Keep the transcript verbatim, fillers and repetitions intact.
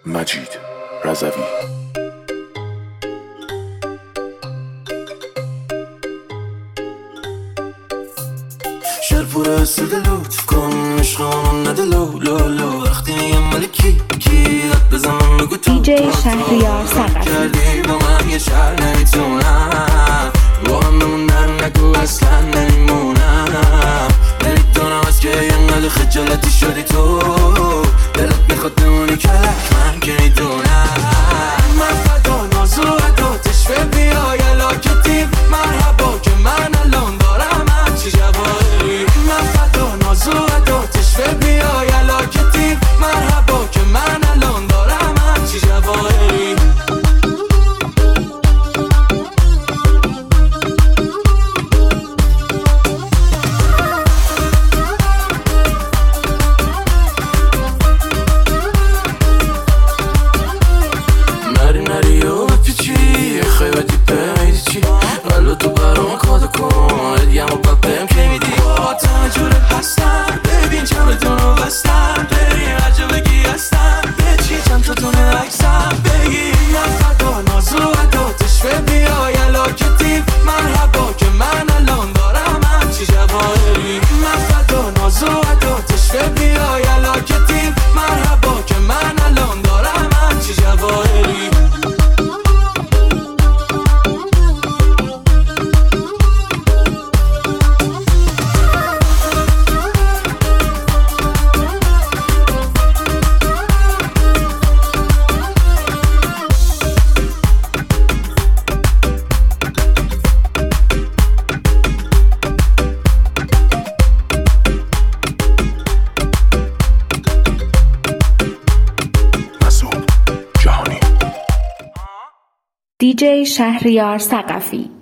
مجید رضوی. شهر پر اسد لطف کن عشقان نده لو لو لو وقتی میگم ملکی کی داد بزنم بگو تو دیجی شهریار سقفی کردی با من یه شهر نمیتونم با هم بمون در نگو اصلا نمیمونم نمیدونم از که اینقدر خجالتی شدی تو دلت میخواد بمونی کلک من که میدونم من فدا نازو عداتش به بیای علاکتی مرحبا که من الان دارم همچی جواری من فدا نازو عداتش به بیای علاکتی مرحبا که من الان دارم همچی جواری دیجی شهریار سقفی.